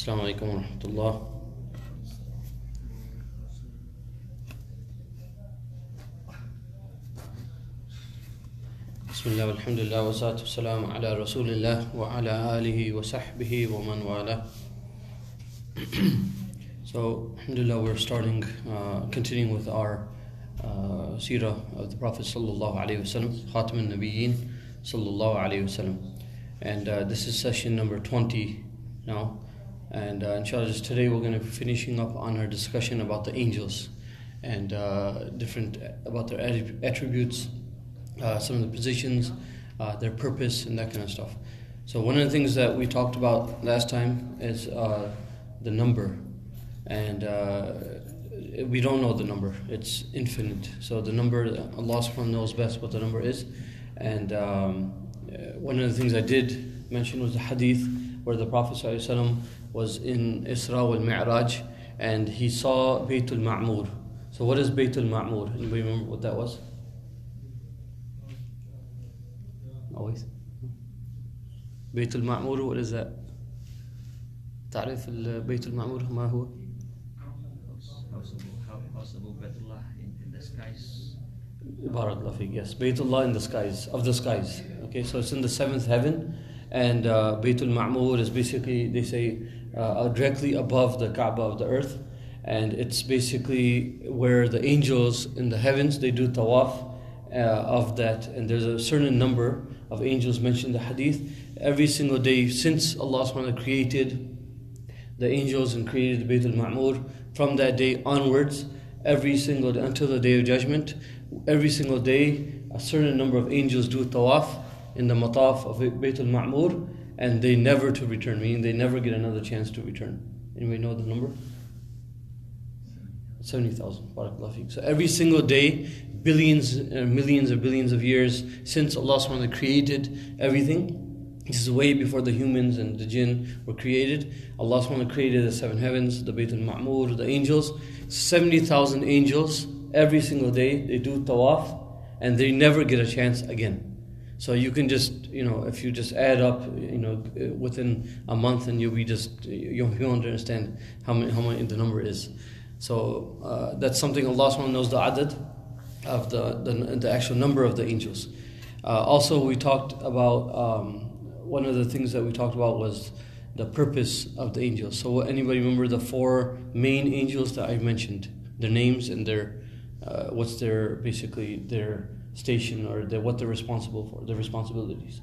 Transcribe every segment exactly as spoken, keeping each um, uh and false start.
السلام عليكم ورحمة الله. بسم الله والحمد لله والصلاة والسلام على رسول الله وعلى آله وصحبه ومن والاه. So, alhamdulillah, we're starting, uh, continuing with our uh, seerah of the Prophet sallallahu alaihi wasallam, Khatam al-Nabiyyin sallallahu alaihi wasallam. And uh, this is session number twenty now. And uh, inshallah, just today we're going to be finishing up on our discussion about the angels and uh, different, about their attributes, uh, some of the positions, uh, their purpose, and that kind of stuff. So one of the things that we talked about last time is uh, the number. And uh, we don't know the number. It's infinite. So the number, Allah subhanahu wa ta'ala knows best what the number is. And um, one of the things I did mention was the hadith where the Prophet ﷺ was in Isra wal Mi'raj and he saw Baytul Ma'mur. So what is Baytul Ma'mur? Anybody remember what that was? Always. Baytul Ma'mur, what is that? تعرف البيت المعمور ما هو؟ House of Baytullah in, in the skies. Barakallah fiqh, yes. Baytullah in the skies, of the skies. Okay, so it's in the seventh heaven. And uh, Baytul Ma'mur is basically, they say, uh, directly above the Kaaba of the earth. And it's basically where the angels in the heavens, they do tawaf uh, of that. And there's a certain number of angels mentioned in the hadith. Every single day since Allah subhanahu wa ta'ala created the angels and created the Baytul Ma'mur, from that day onwards, every single day, until the day of judgment, every single day, a certain number of angels do tawaf in the mataf of Baytul Ma'mur, and they never to return, meaning they never get another chance to return. Anybody know the number? seventy thousand. Barakallahu feek. So every single day, billions, uh, millions or billions of years since Allah subhanahu wa ta'ala created everything, this is way before the humans and the jinn were created. Allah subhanahu wa ta'ala created the seven heavens, the Baytul Ma'mur, the angels. seventy thousand angels, every single day, they do tawaf, and they never get a chance again. So you can just, you know, if you just add up, you know, within a month, and you'll be just, you won't understand how many, how many the number is. So uh, that's something Allah subhanahu wa ta'ala knows the adad of the, the, the actual number of the angels. Uh, also, we talked about, um, one of the things that we talked about was the purpose of the angels. So anybody remember the four main angels that I mentioned? Their names and their, uh, what's their, basically their station, or their, what they're responsible for, their responsibilities.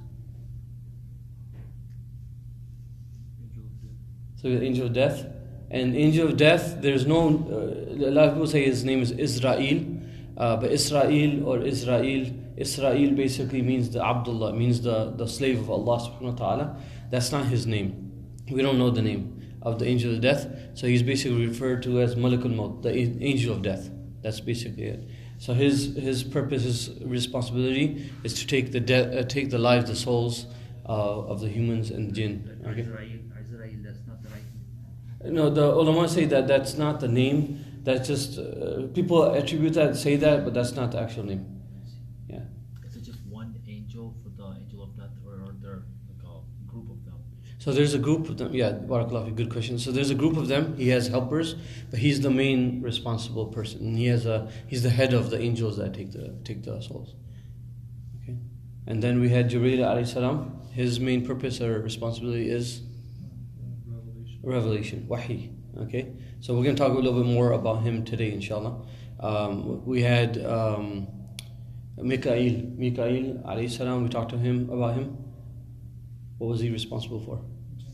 So the angel of death. And angel of death, there's no, uh, a lot of people say his name is Israel, uh, but Israel or Israel, Israel basically means the Abdullah, means the, the slave of Allah subhanahu wa ta'ala. That's not his name. We don't know the name of the angel of death. So he's basically referred to as Malakul Maut, the angel of death. That's basically it. So his his purpose, his responsibility is to take the de- uh, take the lives, the souls uh, of the humans and jinn. Okay. Israel, Israel, that's not the right name. No, the ulama say that that's not the name. That's just uh, people attribute that, say that, but that's not the actual name. Yeah. Is it just one angel for the angel of death, or are there like a group of them? So there's a group of them. Yeah, barakallahu, good question. So there's a group of them. He has helpers, but he's the main responsible person. And he has a he's the head of the angels that take the take the souls. Okay. And then we had Jibreel alayhi salam. His main purpose or responsibility is revelation. Revelation, wahi. Okay. So we're going to talk a little bit more about him today, inshallah. Um, we had um, Mikael, Mikael alayhi salam. We talked to him about him. What was he responsible for?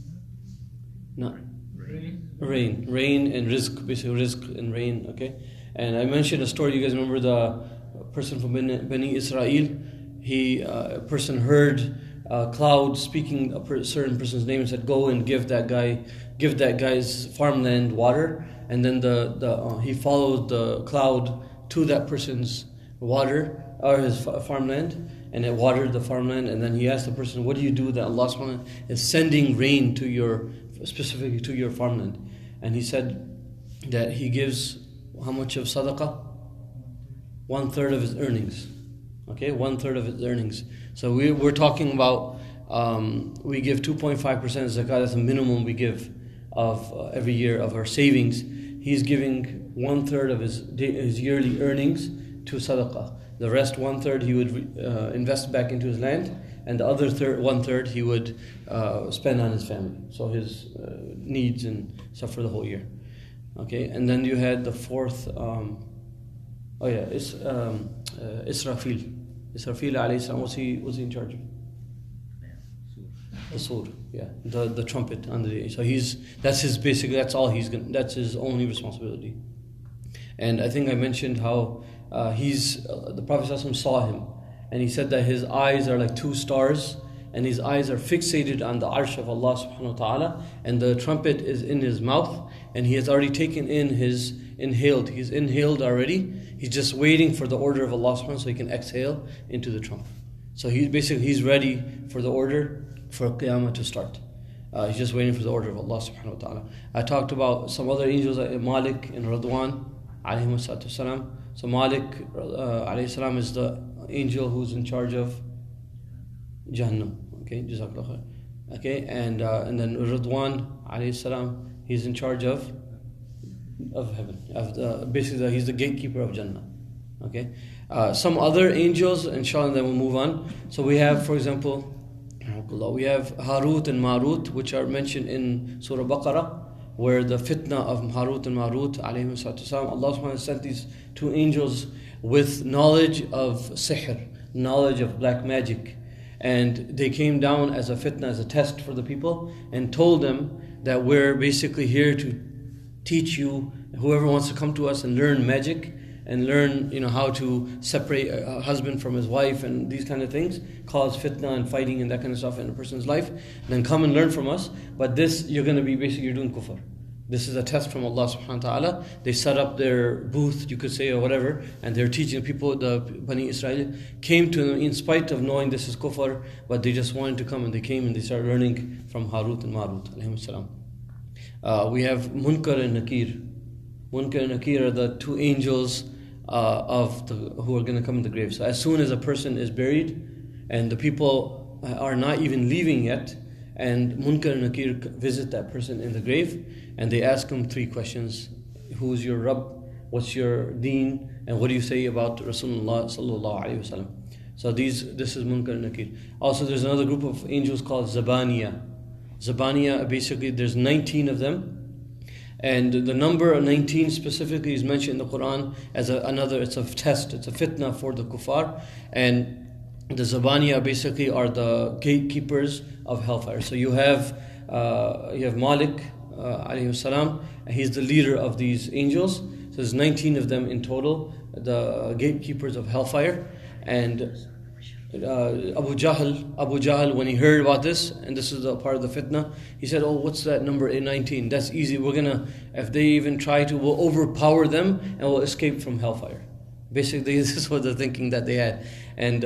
No. Rain. Rain. Rain and rizq, basically rizq and rain, okay? And I mentioned a story, you guys remember the person from Bani, Bani Israel? He, uh, a person heard a cloud speaking a per, certain person's name and said, go and give that guy, give that guy's farmland water. And then the, the uh, he followed the cloud to that person's water, or his farmland, and it watered the farmland. And then he asked the person, what do you do that Allah subhanahu wa ta'ala is sending rain to your, specifically to your farmland? And he said that he gives how much of sadaqah? One third of his earnings. Okay, one third of his earnings. So we, we're talking about, um, we give two point five percent zakah, that's the minimum we give of uh, every year of her savings, he's giving one third of his, his yearly earnings to sadaqah. The rest one third he would uh, invest back into his land, and the other third, one third he would uh, spend on his family. So his uh, needs and stuff for the whole year. Okay, and then you had the fourth. Um, oh yeah, it's um, uh, Israfil. Israfil alayhi salam, what's he was he in charge of? The sword, yeah, the the trumpet on the day. So he's that's his basically that's all he's gonna, that's his only responsibility. And I think I mentioned how uh, he's uh, the Prophet ﷺ saw him, and he said that his eyes are like two stars, and his eyes are fixated on the arsh of Allah subhanahu wa ta'ala, and the trumpet is in his mouth, and he has already taken in his inhaled. He's inhaled already. He's just waiting for the order of Allah subhanahu wa ta'ala so he can exhale into the trumpet. So he's basically he's ready for the order for Qiyamah to start. Uh, he's just waiting for the order of Allah subhanahu wa ta'ala. I talked about some other angels like Malik and Radwan alayhi salatu salam. So Malik uh, alayhi salam is the angel who's in charge of Jahannam. Okay, Jazakallah khair. Okay, and uh, and then Radwan alayhi salam, he's in charge of of heaven. Of the, basically, the, he's the gatekeeper of Jannah. Okay, uh, some other angels, inshallah, then we'll move on. So we have, for example, we have Harut and Marut, which are mentioned in Surah Baqarah, where the fitna of Harut and Marut, alayhim salatu salam, Allah subhanahu wa ta'ala sent these two angels with knowledge of sihr, knowledge of black magic. And they came down as a fitna, as a test for the people, and told them that we're basically here to teach you, whoever wants to come to us and learn magic, and learn, you know, how to separate a husband from his wife and these kind of things, cause fitna and fighting and that kind of stuff in a person's life, then come and learn from us. But this, you're going to be basically, you're doing kufr. This is a test from Allah subhanahu wa ta'ala. They set up their booth, you could say, or whatever, and they're teaching people, the Bani Israel came to them in spite of knowing this is kufr, but they just wanted to come, and they came and they started learning from Harut and Marut, alayhim salam. Uh, we have Munkar and Nakir. Munkar and Nakir are the two angels uh, of the, who are going to come in the grave. So as soon as a person is buried, and the people are not even leaving yet, and Munkar and Nakir visit that person in the grave, and they ask him three questions: who's your Rabb? What's your Deen? And what do you say about Rasulullah sallallahu alaihi wasallam? So these, this is Munkar and Nakir. Also, there's another group of angels called Zabaniya. Zabaniya, basically, there's nineteen of them. And the number nineteen specifically is mentioned in the Quran as a, another, it's a test, it's a fitna for the kuffar. And the Zabaniya basically are the gatekeepers of hellfire. So you have uh, you have Malik, uh, alayhi salam, and he's the leader of these angels. So there's nineteen of them in total, the gatekeepers of hellfire. And Uh, Abu Jahl, Abu Jahl, when he heard about this, and this is a part of the fitna, he said, "Oh, what's that number in nineteen? That's easy. We're gonna, if they even try to, we'll overpower them and we'll escape from hellfire." Basically, this is what the thinking that they had. And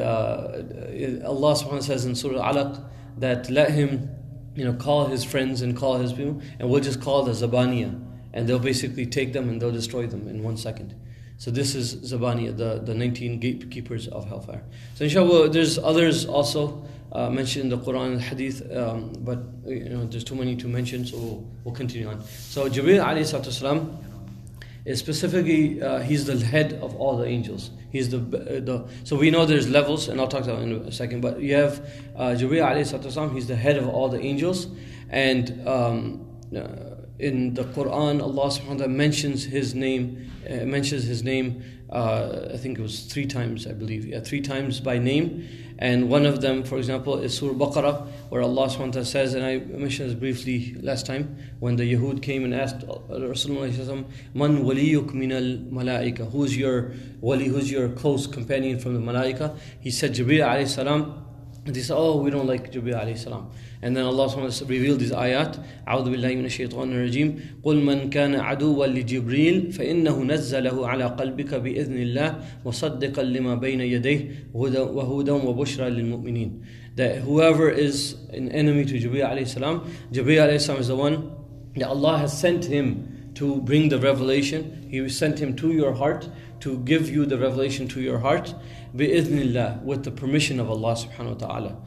uh, Allah subhanahu wa ta'ala says in Surah Alaq that let him, you know, call his friends and call his people, and we'll just call the Zabaniya, and they'll basically take them and they'll destroy them in one second. So this is Zabaniya, the, the nineteen gatekeepers of hellfire. So inshallah, there's others also uh, mentioned in the Quran and Hadith, um, but you know, there's too many to mention, so we'll, we'll continue on. So Jibreel alayhi salatu salam is specifically, uh, he's the head of all the angels. He's the, uh, the so we know there's levels, and I'll talk about that in a second, but you have uh, Jibreel alayhi salatu salam, he's the head of all the angels, and um, uh, in the Quran, Allah subhanahu wa ta'ala mentions his name, uh, mentions his name, uh, I think it was three times, I believe, yeah, three times by name. And one of them, for example, is Surah Baqarah, where Allah subhanahu wa ta'ala says, and I mentioned this briefly last time, when the Yahud came and asked Rasulullah, Man waliyuk min al-malaika, who's your wali, who's your close companion from the malaika? He said, Jibreel alayhi salam. And they said, oh, we don't like Jibreel alayhi salam. And then Allah subhanahu wa ta'ala revealed these ayat. أعوذ بالله من الشيطان الرجيم قل من كان عدوا لجبريل فإنه نزله على قلبك بإذن الله مصدقا لما بين يديه وهدى وبشرى للمؤمنين. That whoever is an enemy to Jibreel alayhi salam, Jibreel alayhi salam is the one that Allah has sent him to bring the revelation. He sent him to your heart to give you the revelation to your heart بإذن الله, with the permission of Allah subhanahu wa ta'ala.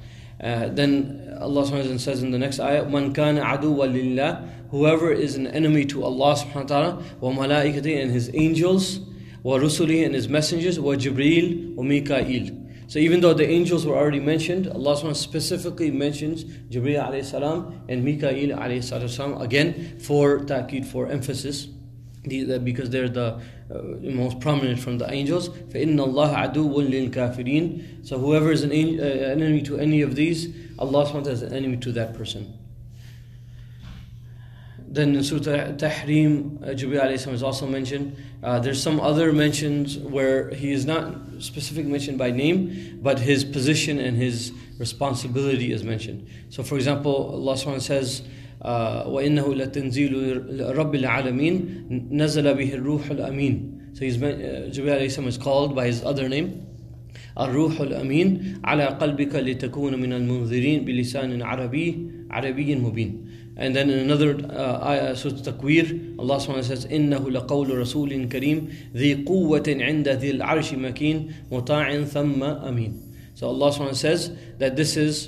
Uh, then Allah subhanahu wa ta'ala says in the next ayah, Man kana aduwa lillah, whoever is an enemy to Allah subhanahu wa ta'ala, wa malaikati, and his angels, wa rusuli, and his messengers, wa Jibreel, wa Mikail. So even though the angels were already mentioned, Allah subhanahu wa ta'ala specifically mentions Jibreel alayhi salam and Mikail alayhi salam again for ta'keed, for emphasis, because they're the uh, most prominent from the angels. فَإِنَّ اللَّهَ عَدُوٌ لِلْكَافِرِينَ. So whoever is an uh, enemy to any of these, Allah subhanahu wa ta'ala is an enemy to that person. Then in Surah Tahrim, uh, Jibreel alayhi salam is also mentioned. Uh, there's some other mentions where he is not specifically mentioned by name, but his position and his responsibility is mentioned. So for example, Allah subhanahu wa ta'ala says, uh, وَإِنَّهُ لَتَنزِيلُ رَبِّ الْعَالَمِينَ نَزَلَ بِهِ الرُّوحُ الْأَمِينَ. So he's, uh, Jibreel alayhi salam is called by his other name, الروح الأمين على قلبك لتكون من المنذرين بلسان عربي عربي مبين. And then in another uh, ayah, Surah Takwir, Allah subhanahu wa ta'ala says, إِنَّهُ لَقَوْلُ رَسُولٍ كَرِيمٍ ذِي قُوَّةٍ عِنْدَ ذِي الْعَرْشِ مَكِينٍ مُطَاعٍ ثَمَّ أَمِينٍ. So Allah subhanahu wa ta'ala says that this is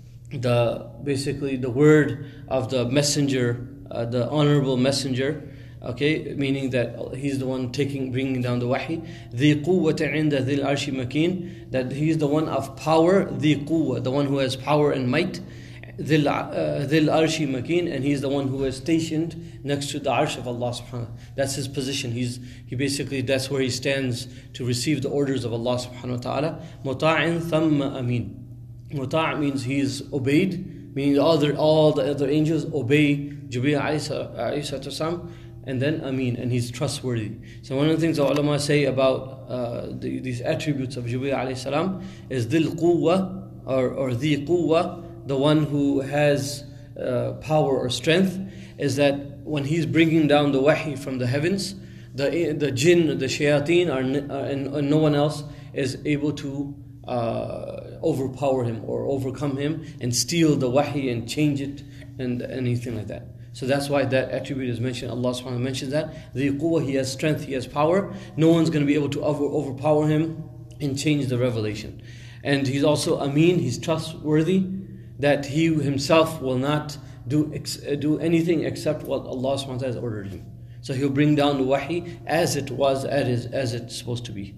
the basically the word of the messenger, uh, the honorable messenger, okay, meaning that he's the one taking, bringing down the wahi. ذِي قُوَّةٍ عِنْدَ ذِي الْعَرْشِ مَكِينٍ, that he's the one of power, ذِي قُوَّة, the one who has power and might. Dhil Arshi Makin, and he's the one who is stationed next to the Arsh of Allah subhanahu wa ta'ala. That's his position. He's he basically that's where he stands to receive the orders of Allah subhanahu wa ta'ala. Muta'in thamma amin. Muta' means he is obeyed, meaning all the, all the other angels obey Jibreel alayhi salam, and then amin, and he's trustworthy. So one of the things the ulama say about uh, the, these attributes of Jibreel alayhi salam is Dhil Quwwa or, or Dhi Quwwa, the one who has uh, power or strength, is that when he's bringing down the wahi from the heavens, the the jinn, the shayateen, are, uh, and, and no one else is able to uh, overpower him or overcome him and steal the wahi and change it and anything like that. So that's why that attribute is mentioned. Allah subhanahu wa ta'ala mentions that. The quwwah, he has strength, he has power. No one's going to be able to over, overpower him and change the revelation. And he's also Amin, he's trustworthy, that he himself will not do ex- do anything except what Allah subhanahu wa ta'ala has ordered him. So he'll bring down the wahi as it was, as, as it's supposed to be.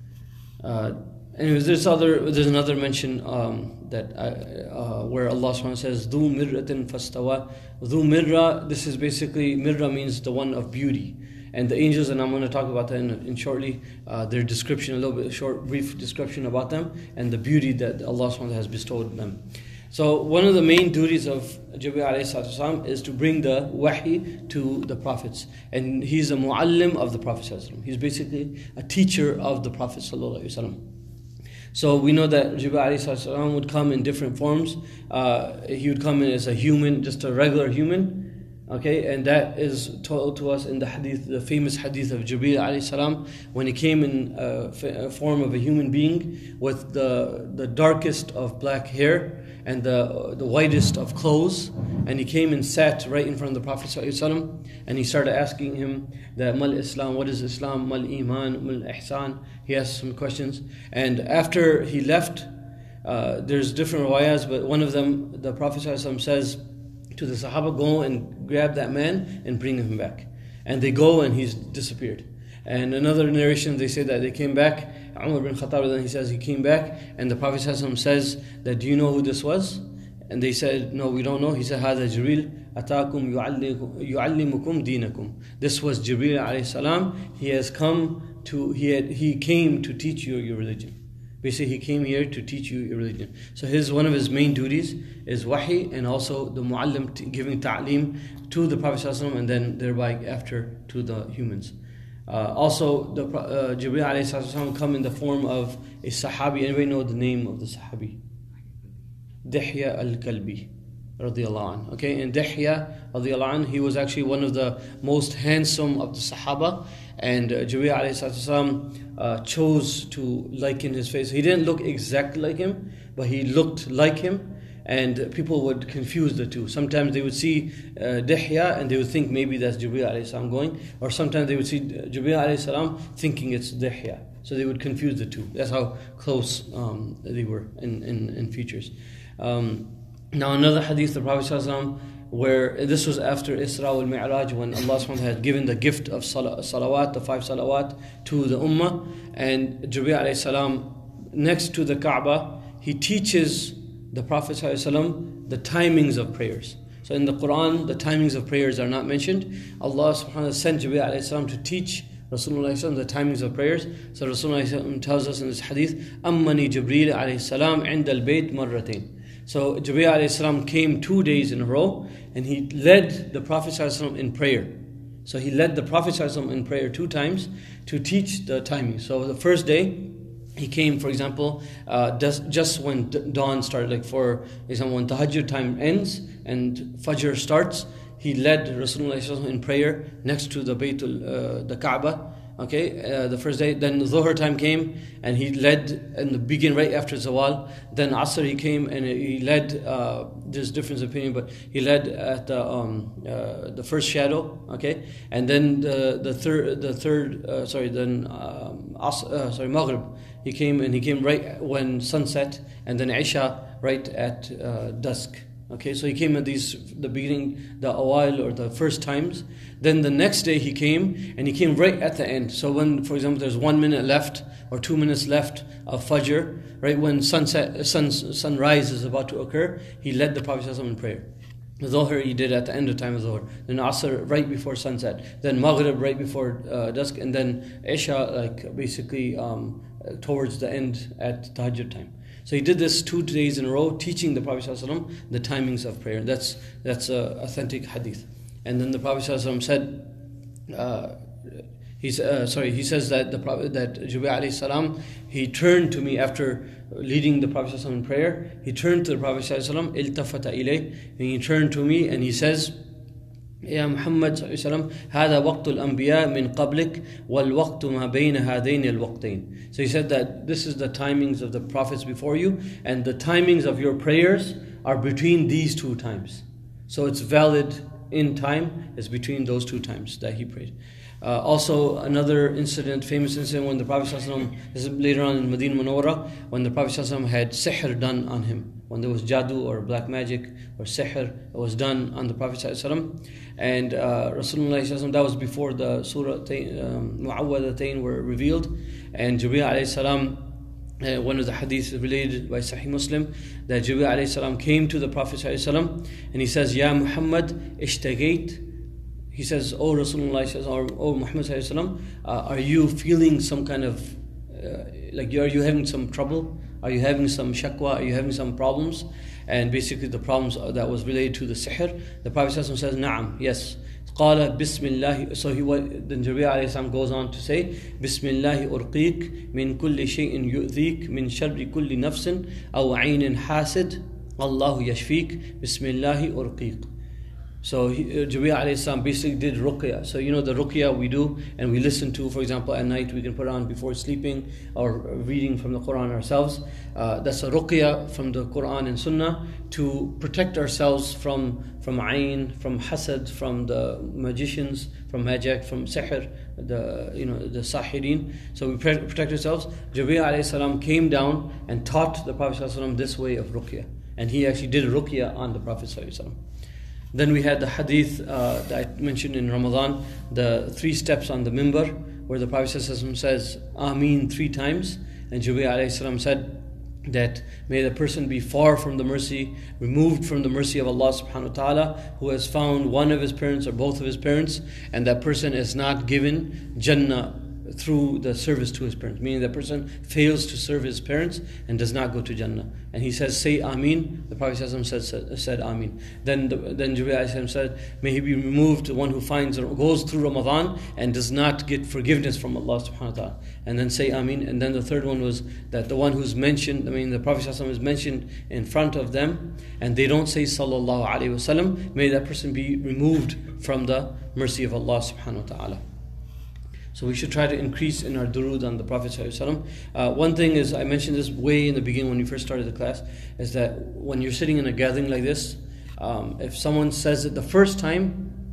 Uh, anyways, there's other there's another mention um, that I, uh, where Allah subhanahu wa ta'ala says, Dhu mirratin fastawa. Dhu mirra, this is basically, mirra means the one of beauty. And the angels, and I'm going to talk about that in, in shortly, uh, their description, a little bit short, brief description about them, and the beauty that Allah subhanahu wa ta'ala has bestowed on them. So one of the main duties of Jibreel alayhi salam is to bring the wahi to the prophets. And he's a muallim of the Prophet. He's basically a teacher of the Prophet. So we know that Jibreel alayhi salam would come in different forms. Uh, he would come in as a human, just a regular human. Okay, and that is told to us in the hadith, the famous hadith of Jibreel alayhi salam, when he came in uh, f- form of a human being with the the darkest of black hair and the the whitest of clothes, and he came and sat right in front of the Prophet ﷺ, and he started asking him that Mal Islam, what is Islam, Mal Iman, Mal Ihsan. He asked some questions, and after he left, uh, there's different riwayas, but one of them, the Prophet ﷺ says to the Sahaba, go and grab that man and bring him back. And they go and he's disappeared. And another narration, they say that they came back. Umar bin Khattab, then he says he came back, and the Prophet says that, do you know who this was? And they said, no, we don't know. He said, هذا جبريل أتاكم يعلمكم دينكم. This was Jibreel alayhi salam. He has come to, he had, he came to teach you your religion. Basically, he came here to teach you your religion. So his one of his main duties is wahi, and also the muallim, t- giving ta'lim to the Prophet ﷺ, and then thereby after to the humans. Uh, also, the uh, Jibreel alayhi salam come in the form of a sahabi. Anybody know the name of the sahabi? Dihya al-Kalbi radiyallahu anhu. Okay, and Dihya radiyallahu anhu, he was actually one of the most handsome of the Sahaba, and uh, Jibreel alayhi salam uh, chose to liken his face. He didn't look exactly like him, but he looked like him, and people would confuse the two. Sometimes they would see uh, Dihya and they would think maybe that's Jibreel alayhi salam going, or sometimes they would see Jibreel alayhi salam thinking it's Dihya. So they would confuse the two. That's how close um, they were in, in, in features. Um, now another hadith, the Prophet ﷺ, where this was after Isra al Mi'raj, when Allah subhanahu wa ta'ala had given the gift of salawat, the five salawat to the ummah, and Jibreel alayhi salam, next to the Kaaba, he teaches the Prophet ﷺ the timings of prayers. So in the Quran, the timings of prayers are not mentioned. Allah subhanahu wa ta'ala sent Jibreel alayhi salam to teach Rasulullah ﷺ the timings of prayers. So Rasulullah ﷺ tells us in this hadith, Ammani Jibreel alayhi salam inda al-bayt marratain. So Jibreel alayhi salam came two days in a row, and he led the Prophet ﷺ in prayer. So he led the Prophet ﷺ in prayer two times to teach the timing. So the first day, he came, for example, uh, just, just when dawn started, like for example, when Tahajjud time ends and Fajr starts, he led Rasulullah ﷺ in prayer next to the Baytul, uh, the Kaaba. Okay, uh, the first day. Then Dhuhr time came, and he led in the beginning right after Zawal. Then Asr he came and he led. Uh, there's difference of opinion, but he led at the um, uh, the first shadow. Okay, and then the the third the third uh, sorry then um, Asr, uh, sorry Maghrib he came and he came right when sunset, and then Isha right at uh, dusk. Okay, so he came at these, the beginning, the awal or the first times. Then the next day he came, and he came right at the end. So when, for example, there's one minute left or two minutes left of Fajr, right when sunset, sun, sunrise is about to occur, he led the Prophet ﷺ in prayer. Dhuhr he did at the end of time of Dhuhr. Then Asr right before sunset. Then Maghrib right before uh, dusk. And then Isha like basically um, towards the end at Tahajjud time. So he did this two days in a row, teaching the Prophet ﷺ the timings of prayer. That's that's a authentic hadith. And then the Prophet ﷺ said, uh, he's uh, sorry, he says that the Prophet that Jibreel alayhi salam, he turned to me after leading the Prophet ﷺ in prayer. He turned to the Prophet ﷺ, iltafata ilayh, and he turned to me and he says, يا محمد صلى الله عليه وسلم هذا وقت الأنبياء من قبلك والوقت ما بين هذين الوقتين. So he said that this is the timings of the prophets before you, and the timings of your prayers are between these two times. So it's valid in time, is between those two times that he prayed. Uh, also, another incident, famous incident, when the Prophet ﷺ, this is later on in Medina Munawwara, when the Prophet ﷺ had sihr done on him, when there was jadoo or black magic or sihr that was done on the Prophet ﷺ. And uh, Rasulullah ﷺ, that was before the surah um, Mu'awwadatayn were revealed. And Jibreel alayhi salam, uh, one of the hadiths related by Sahih Muslim, that Jibreel alayhi salam came to the Prophet ﷺ and he says, Ya Muhammad ishtagait. He says, Oh Rasulullah or Oh Muhammad ﷺ, uh, are you feeling some kind of, uh, like are you having some trouble? Are you having some shakwa? Are you having some problems? And basically the problems that was related to the sihr. The Prophet ﷺ says, Na'am, yes. قال Bismillah. So he then Jibreel alayhi salam goes on to say, Bismillah urqiq min kulli shay'in yu'dhik min sharri kulli nafsin aw 'aynin hasid Allahu yashfik Bismillah urqiq. So he, uh, Jibreel alayhi salam basically did ruqya. So you know the ruqya we do and we listen to, for example, at night we can put on before sleeping or reading from the Quran ourselves. Uh, that's a ruqya from the Quran and Sunnah to protect ourselves from from ayn, from hasad, from the magicians, from magic, from sihr, the you know the sahirin. So we protect ourselves. Jibreel alayhi salam came down and taught the Prophet sallallahu alaihi wasallam this way of ruqya, and he actually did ruqya on the Prophet sallallahu alaihi wasallam. Then we had the hadith uh, that I mentioned in Ramadan, the three steps on the mimbar, where the Prophet ﷺ says, Ameen three times. And Jibreel alayhi salam said that may the person be far from the mercy, removed from the mercy of Allah subhanahu wa ta'ala, who has found one of his parents or both of his parents, and that person is not given Jannah through the service to his parents, meaning that person fails to serve his parents and does not go to Jannah. And he says, say Ameen. The Prophet ﷺ said, said, said Ameen. Then the, then Jibreel said, may he be removed, the one who finds goes through Ramadan and does not get forgiveness from Allah subhanahu wa ta'ala. And then say Ameen. And then the third one was that the one who's mentioned, I mean the Prophet ﷺ is mentioned in front of them and they don't say Sallallahu Alaihi Wasallam, may that person be removed from the mercy of Allah subhanahu wa ta'ala. So we should try to increase in our durood on the Prophet ﷺ. Uh, one thing is, I mentioned this way in the beginning when we first started the class, is that when you're sitting in a gathering like this, um, if someone says it the first time,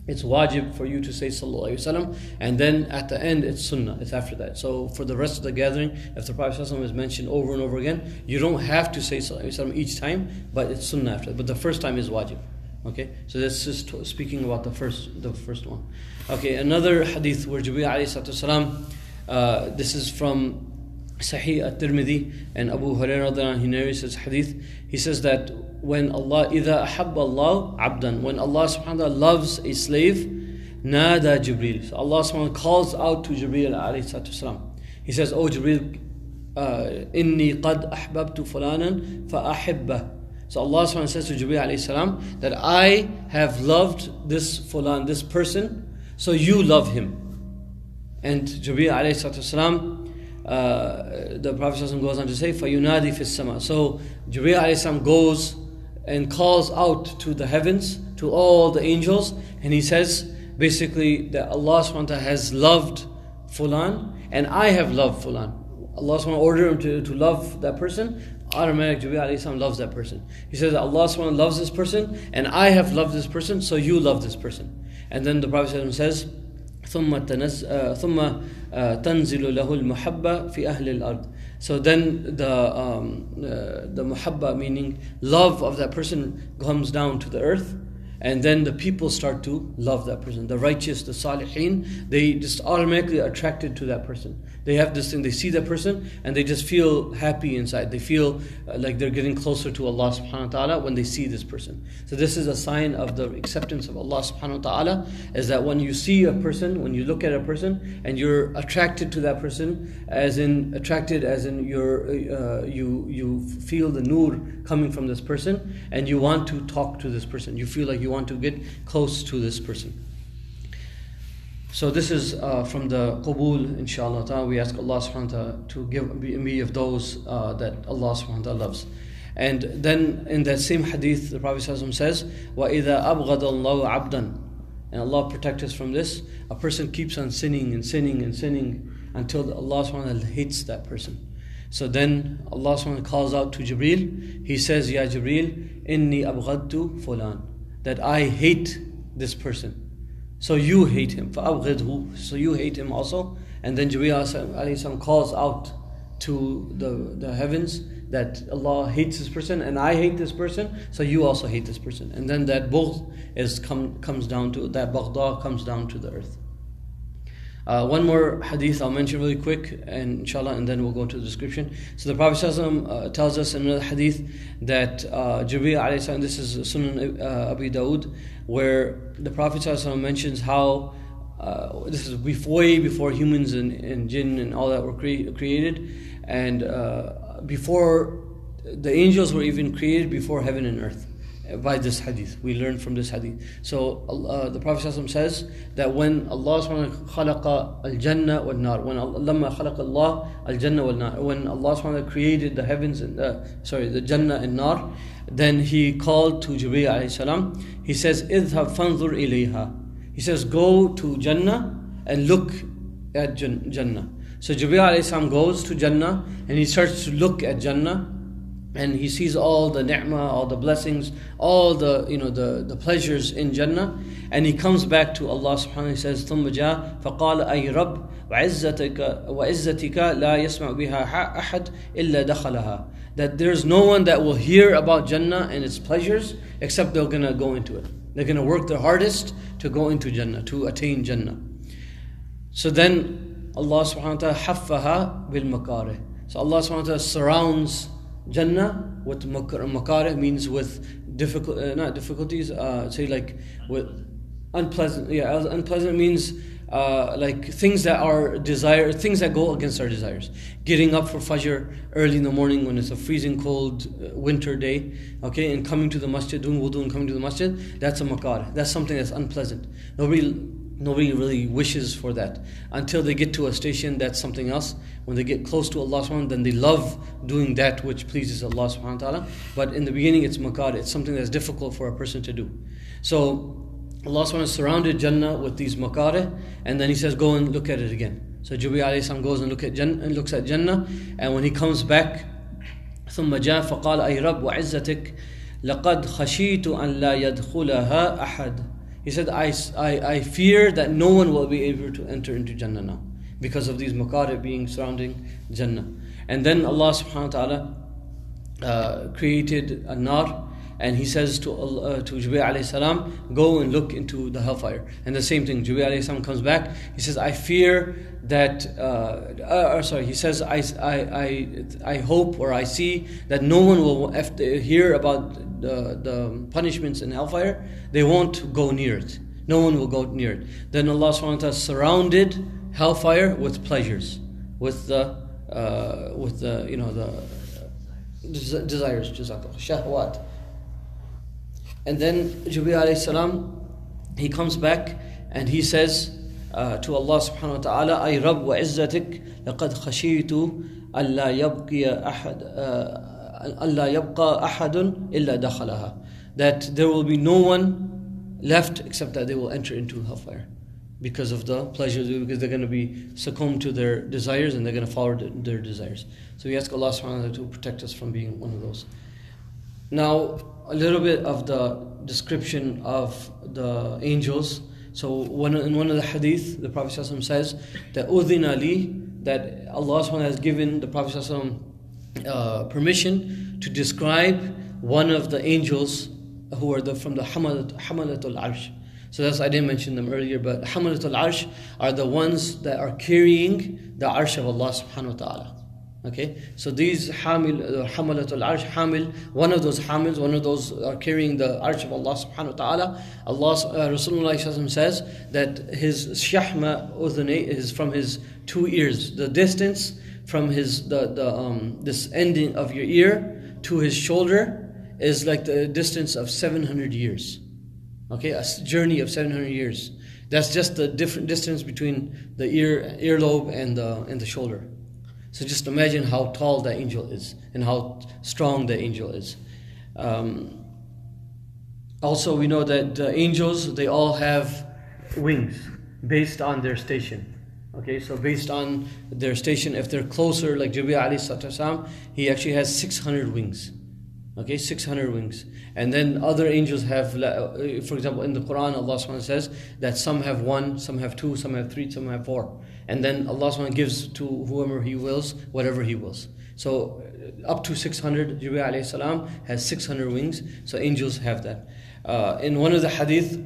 it's wajib for you to say sallallahu alaihi wasallam, and then at the end it's sunnah, it's after that. So for the rest of the gathering, if the Prophet sallallahu alaihi wasallam is mentioned over and over again, you don't have to say sallallahu alaihi wasallam each time, but it's sunnah after that. But the first time is wajib. Okay, so this is t- speaking about the first the first one. Okay, another hadith where Jibreel alayhi salatu wasalam, uh, this is from Sahih at-Tirmidhi, and Abu Hurairah, he narrates this hadith. He says that when Allah, إِذَا أَحَبَّ اللَّهُ عَبْدًا, when Allah subhanahu wa ta'ala loves a slave, nada Jibreel. So Allah subhanahu wa ta'ala calls out to Jibreel alayhi salatu wasalam. He says, "Oh Jibreel, إِنِّي قَدْ أَحْبَبْتُ فُلَانًا فَأَحِبَّهُ." So Allah subhanahu wa ta'ala says to Jibreel alayhi salam that I have loved this fulan, this person, so you love him. And Jibreel alayhi salatu wasalam, Uh, the Prophet goes on to say, فَيُنَادِي فِي السَّمَاءِ. So Jibreel alayhi salam goes and calls out to the heavens, to all the angels, and he says basically that Allah subhanahu wa ta'ala has loved fulan and I have loved fulan. Allah subhanahu wa ta'ala ordered him to, to love that person. Automatically Jibreel alayhi salam loves that person. He says that Allah subhanahu wa ta'ala loves this person and I have loved this person, so you love this person. And then the Prophet says, ثم تنز ثم تنزل له المحبة في أهل الأرض. So then the um, uh, the muhabba, meaning love of that person, comes down to the earth, and then the people start to love that person. The righteous, the salihin, they just automatically attracted to that person. They have this thing, they see that person and they just feel happy inside. They feel uh, like they're getting closer to Allah subhanahu wa ta'ala when they see this person. So this is a sign of the acceptance of Allah subhanahu wa ta'ala, is that when you see a person, when you look at a person and you're attracted to that person, as in attracted as in you're, uh, you, you feel the nur coming from this person and you want to talk to this person. You feel like you want to get close to this person. So this is uh, from the Qubul, inshallah ta'ala. We ask Allah subhanahu wa ta'ala to give me of those uh, that Allah subhanahu wa ta'ala loves. And then in that same hadith, the Prophet says, وَإِذَا أَبْغَضَ اللَّهُ عَبْدًا. And Allah protect us from this. A person keeps on sinning and sinning and sinning until Allah subhanahu wa ta'ala hates that person. So then Allah subhanahu wa ta'ala calls out to Jibreel. He says, Ya Jibreel, inni abghadtu fulan. That I hate this person. So you hate him. فَأَبْغِضْهُ. So you hate him also. And then Jibreel alayhi salam calls out to the, the heavens that Allah hates this person and I hate this person, so you also hate this person. And then that bughd is come, comes down to, that baghda comes down to the earth. Uh, one more hadith I'll mention really quick, and inshallah, and then we'll go to the description. So the Prophet uh, tells us in another hadith that uh, Jibreel alayhi salam, this is Sunan uh, Abi Dawood, where the Prophet mentions how uh, this is before, way before humans and, and jinn and all that were cre- created, and uh, before the angels were even created, before heaven and earth. By this hadith, we learn from this hadith. So uh, the Prophet ﷺ says that when Allah subhanahu wa ta'ala khalaqa al-jannah wal-nar, when Allah khalaqa Allah al-jannah wal-nar, when Allah subhanahu wa ta'ala created the heavens and uh, sorry, the jannah and nar, then He called to Jibreel alayhi salam. He says, "Idhab fanzur ilayha." He says, "Go to Jannah and look at Jannah." So Jibreel alayhi salam goes to Jannah and he starts to look at Jannah. And he sees all the ni'mah, all the blessings, all the, you know, the, the pleasures in Jannah. And he comes back to Allah subhanahu wa ta'ala. He says, ثُمَّ جَاءَ فَقَالَ أَيْ رَبِّ وَعِزَّتِكَ وَعِزَّتِكَ لَا يَسْمَعُ بِهَا أَحَدٌ إِلَّا دَخَلَهَا. That there's no one that will hear about Jannah and its pleasures except they're going to go into it. They're going to work their hardest to go into Jannah, to attain Jannah. So then Allah subhanahu wa ta'ala حَفَّهَا بِالْمَكَارِهِ. So Allah subhanahu wa ta'ala surrounds Jannah with makarih, means with difficult, uh, not difficulties, uh, say like with unpleasant, yeah, unpleasant means uh, like things that are desire, things that go against our desires. Getting up for Fajr early in the morning when it's a freezing cold uh, winter day, okay, and coming to the masjid, doing wudu and coming to the masjid, that's a makarih. That's something that's unpleasant. Nobody Nobody really wishes for that until they get to a station that's something else. When they get close to Allah subhanahu wa ta'ala, then they love doing that which pleases Allah subhanahu wa ta'ala. But in the beginning it's makar, it's something that's difficult for a person to do. So Allah subhanahu wa ta'ala surrounded Jannah with these makarih, and then He says, go and look at it again. So Jibreel alayhi salam goes and, look at Jannah, and looks at Jannah, and when he comes back, ثُمَّ جَاءَ فَقَالَ أَيْ رَبِّ وَعِزَّتِكَ لَقَدْ خَشِيتُ أَنْ لَا يَدْخُلَهَا أَحَدٌ. He said, I, I, I fear that no one will be able to enter into Jannah now because of these maqarib being surrounding Jannah. And then Allah subhanahu wa ta'ala uh, created a nar, and he says to uh, to Jibreel alayhi salam, go and look into the hellfire. And the same thing, Jibreel alayhi salam comes back. He says, I fear that, uh, uh, sorry, he says, I, I, I, I hope or I see that no one will, after hear about the, the punishments in hellfire, they won't go near it. No one will go near it. Then Allah subhanahu wa ta'ala surrounded hellfire with pleasures, with the, uh, with the, you know, the uh, desires, jazakallah, shahwat. And then Jibreel alayhi salam, he comes back and he says uh, to Allah subhanahu wa ta'ala, Ay Rabb wa izzatik, laqad khashitu alla yabqiya ahad, alla yabqa ahadun illa dakhalaha. That there will be no one left except that they will enter into hellfire because of the pleasures, because they're going to be succumb to their desires and they're going to follow their desires. So we ask Allah subhanahu wa ta'ala to protect us from being one of those. Now, a little bit of the description of the angels. So one, in one of the hadith, the Prophet ﷺ says that Udhina li, that Allah subhanahu wa ta'ala has given the Prophet ﷺ uh, permission to describe one of the angels who are the, from the Hamalat, Hamalatul Arsh. So that's, I didn't mention them earlier, but Hamalatul Arsh are the ones that are carrying the Arsh of Allah subhanahu wa ta'ala. Okay, so these hamil, uh, hamalatul arsh, hamil, one of those hamils, one of those are carrying the arsh of Allah subhanahu wa ta'ala. Allah, uh, Rasulullah says that his shahma udhunay is from his two ears. The distance from his, the, the um, this ending of your ear to his shoulder is like the distance of seven hundred years. Okay, a journey of seven hundred years. That's just the different distance between the ear, earlobe and the, and the shoulder. So just imagine how tall that angel is and how strong the angel is. Um, also, we know that the angels, they all have wings based on their station. Okay, so based on their station, if they're closer, like Jibreel alayhi salam, he actually has six hundred wings. Okay, six hundred wings. And then other angels have, for example, in the Quran, Allah subhanahu wa ta'ala says that some have one, some have two, some have three, some have four. And then Allah subhanahu wa ta'ala gives to whoever He wills, whatever He wills. So up to six hundred, Jibreel alayhi salam has six hundred wings, so angels have that. Uh, in one of the hadith,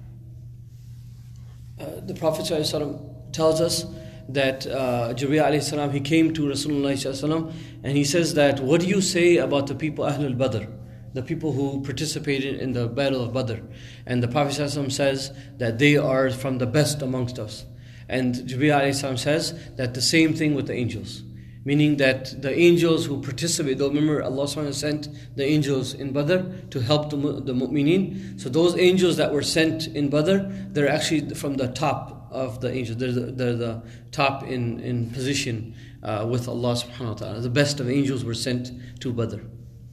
uh, the Prophet ﷺ tells us that uh, Jibreel alayhi salam, he came to Rasulullah ﷺ and he says that, what do you say about the people Ahlul Badr, the people who participated in the battle of Badr? And the Prophet ﷺ says that they are from the best amongst us. And Jibreel alayhi salam says that the same thing with the angels. Meaning that the angels who participate, remember Allah subhanahu wa ta'ala sent the angels in Badr to help the, the mu'mineen. So those angels that were sent in Badr, they're actually from the top of the angels. They're the, they're the top in, in position uh, with Allah subhanahu wa ta'ala. The best of angels were sent to Badr.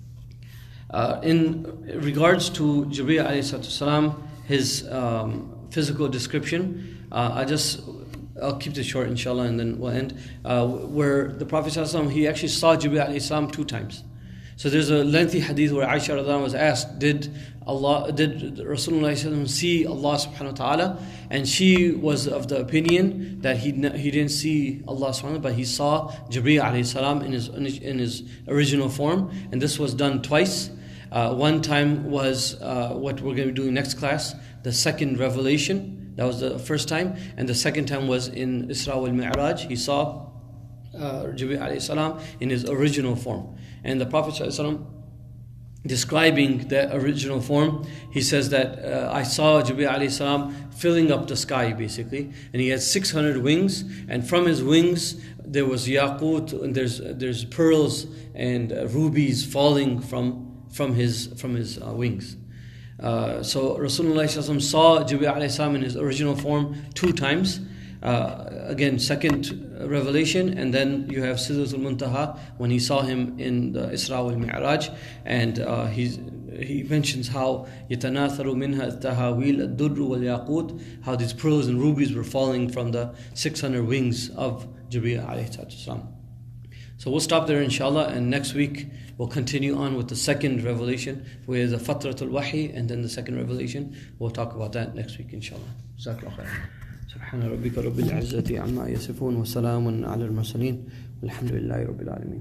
Uh, in regards to Jibreel alayhi salam, his um, physical description, uh, I just... I'll keep this short, inshallah, and then we'll end. Uh, where the Prophet ﷺ, he actually saw Jibreel alayhi salam two times. So there's a lengthy hadith where Aisha radhiallahu anha was asked, did Allah, did Rasulullah see Allah subhanahu wa ta'ala? And she was of the opinion that he he didn't see Allah subhanahu wa ta'ala, but he saw Jibreel alayhi salam in his in his original form. And this was done twice. Uh, one time was uh, what we're going to be doing next class, the second revelation. That was the first time. And the second time was in Isra wal Mi'raj. He saw uh, Jibreel alayhi salam in his original form. And the Prophet sallallahu alaihi wasallam, describing that original form, he says that uh, I saw Jibreel alayhi salam filling up the sky basically. And he had six hundred wings. And from his wings there was yaqut, and there's there's pearls and uh, rubies falling from from his from his uh, wings. Uh, so Rasulullah saw Jibreel alayhi salam in his original form two times. Uh, again, second revelation, and then you have Sidratul Muntaha when he saw him in the Isra wal Mi'raj, and uh, he's, he mentions how يَتَنَاثَرُ مِنْهَا التَّهَاوِيلَ الدُّرُّ وَالْيَاقُوتِ, how these pearls and rubies were falling from the six hundred wings of Jibreel alayhi salam. So we'll stop there inshallah, and next week we'll continue on with the second revelation, with the Fatratul Wahi, and then the second revelation. We'll talk about that next week inshallah. Jazakallah khair. سبحان ربك رب العزة عما يصفون وسلام على المرسلين والحمد لله رب العالمين.